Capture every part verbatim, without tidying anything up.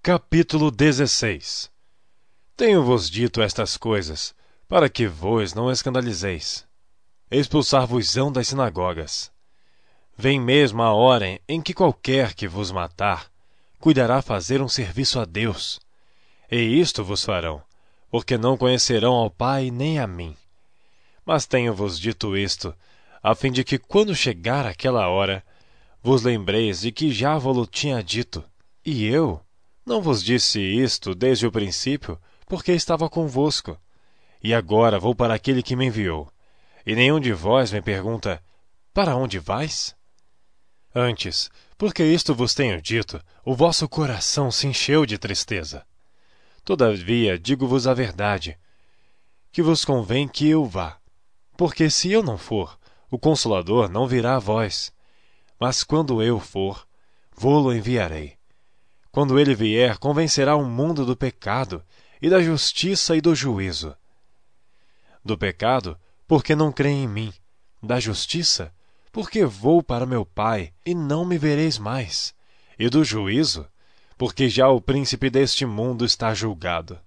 Capítulo dezesseis. Tenho-vos dito estas coisas, para que vos não escandalizeis. Expulsar-vos-ão das sinagogas. Vem mesmo a hora em que qualquer que vos matar, cuidará fazer um serviço a Deus. E isto vos farão, porque não conhecerão ao Pai nem a mim. Mas tenho-vos dito isto, a fim de que, quando chegar aquela hora, vos lembreis de que já vos tinha dito. E eu não vos disse isto desde o princípio, porque estava convosco. E agora vou para aquele que me enviou. E nenhum de vós me pergunta: para onde vais? Antes, porque isto vos tenho dito, o vosso coração se encheu de tristeza. Todavia, digo-vos a verdade, que vos convém que eu vá. Porque se eu não for, o Consolador não virá a vós. Mas quando eu for, vô-lo enviarei. Quando ele vier, convencerá o mundo do pecado, e da justiça e do juízo. Do pecado, porque não creem em mim. Da justiça, porque vou para meu Pai, e não me vereis mais. E do juízo, porque já o príncipe deste mundo está julgado.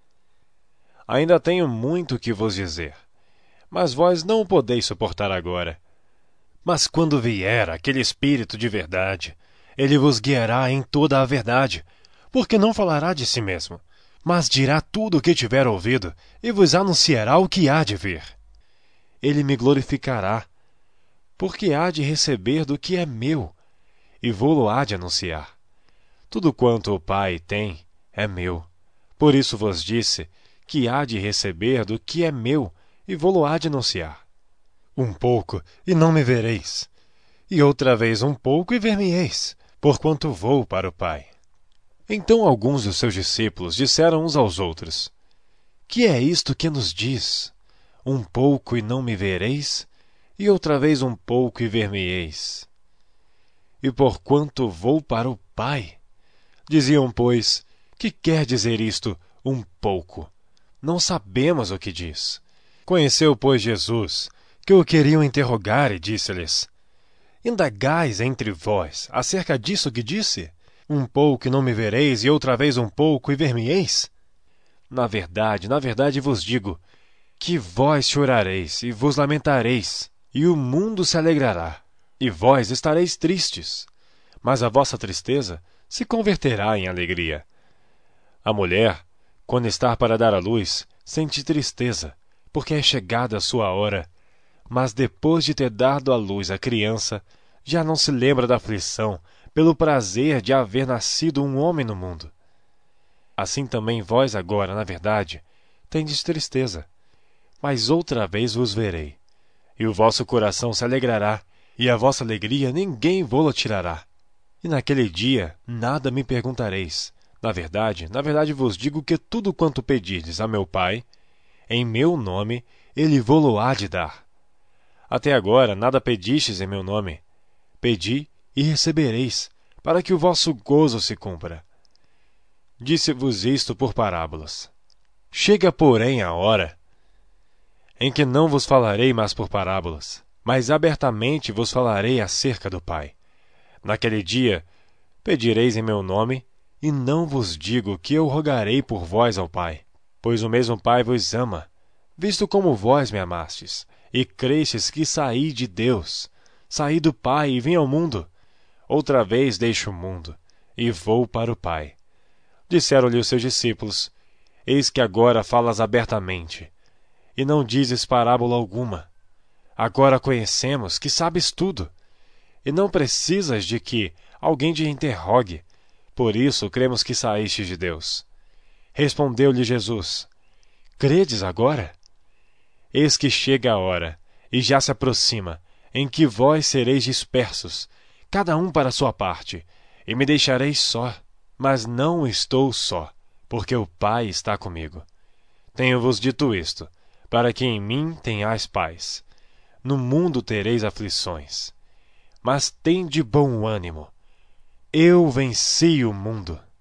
Ainda tenho muito que vos dizer, mas vós não o podeis suportar agora. Mas quando vier aquele Espírito de verdade, ele vos guiará em toda a verdade, porque não falará de si mesmo, mas dirá tudo o que tiver ouvido, e vos anunciará o que há de vir. Ele me glorificará, porque há de receber do que é meu, e vô-lo há de anunciar. Tudo quanto o Pai tem é meu. Por isso vos disse que há de receber do que é meu, e vô-lo há de anunciar. Um pouco, e não me vereis, e outra vez um pouco, e ver-me-eis, porquanto vou para o Pai. Então alguns dos seus discípulos disseram uns aos outros: que é isto que nos diz? Um pouco, e não me vereis, e outra vez um pouco, e ver-me-eis. E porquanto vou para o Pai? Diziam, pois, que quer dizer isto, um pouco? Não sabemos o que diz. Conheceu, pois, Jesus, que o queriam interrogar, e disse-lhes: indagais entre vós acerca disso que disse? Um pouco e não me vereis, e outra vez um pouco, e ver-me-eis? Na verdade, na verdade vos digo, que vós chorareis, e vos lamentareis, e o mundo se alegrará, e vós estareis tristes, mas a vossa tristeza se converterá em alegria. A mulher, quando está para dar à luz, sente tristeza, porque é chegada a sua hora. Mas depois de ter dado à luz a criança, já não se lembra da aflição, pelo prazer de haver nascido um homem no mundo. Assim também vós agora, na verdade, tendes tristeza, mas outra vez vos verei, e o vosso coração se alegrará, e a vossa alegria ninguém vô-la tirará. E naquele dia nada me perguntareis. Na verdade, na verdade vos digo que tudo quanto pedirdes a meu Pai, em meu nome, ele vô-lo há de dar. Até agora nada pedistes em meu nome. Pedi e recebereis, para que o vosso gozo se cumpra. Disse-vos isto por parábolas. Chega, porém, a hora em que não vos falarei mais por parábolas, mas abertamente vos falarei acerca do Pai. Naquele dia pedireis em meu nome, e não vos digo que eu rogarei por vós ao Pai, pois o mesmo Pai vos ama, visto como vós me amastes, e crestes que saí de Deus, saí do Pai e vim ao mundo. Outra vez deixo o mundo, e vou para o Pai. Disseram-lhe os seus discípulos: eis que agora falas abertamente, e não dizes parábola alguma. Agora conhecemos que sabes tudo, e não precisas de que alguém te interrogue. Por isso cremos que saíste de Deus. Respondeu-lhe Jesus: credes agora? Eis que chega a hora, e já se aproxima, em que vós sereis dispersos, cada um para a sua parte, e me deixareis só. Mas não estou só, porque o Pai está comigo. Tenho-vos dito isto, para que em mim tenhais paz. No mundo tereis aflições, mas tende bom ânimo. Eu venci o mundo.